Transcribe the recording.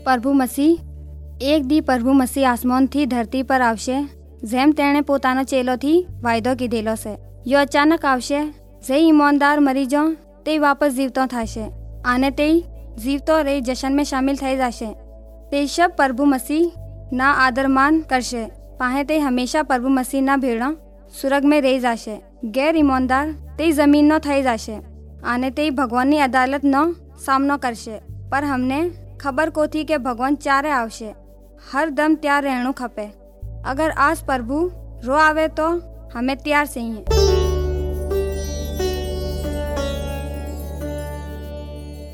પ્રભુ મસીહ એક દી પ્રભુ મસીહ આસમાનથી ધરતી પર આવશે, જેમ તેણે પોતાના ચેલોથી વાયદો કીધેલો છે. યો અચાનક આવશે. જે ઈમાનદાર મરી જાઓ તે વાપસ જીવતો થશે અને તે જીવતો રહી જશનમાં સામેલ થઈ જશે. તે સબ પ્રભુ મસીહ ના આદરમાન કરશે. પાસે તે હંમેશા પ્રભુ મસીહના ભેળા સ્વર્ગમાં રહી જશે. ગેર ઈમાનદાર તે જમીનનો થઈ જશે અને તે ભગવાનની અદાલતનો સામનો કરશે. પર અમને ખબર કોથી કે ભગવાન ચારે આવશે. હર દમ ત્યાં રહેણું ખપે. અગર આજ પ્રભુ રો આવે તો હમે તૈયાર છીએ.